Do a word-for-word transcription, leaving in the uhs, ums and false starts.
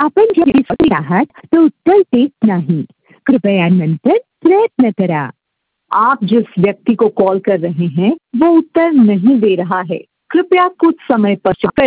आपण जे विसरले आहात तो उत्तर देत नाही, कृपया नंतर प्रयत्न करा। आप जिस व्यक्ति को कॉल कर रहे हैं वो उत्तर नहीं दे रहा है, कृपया कुछ समय पश्चात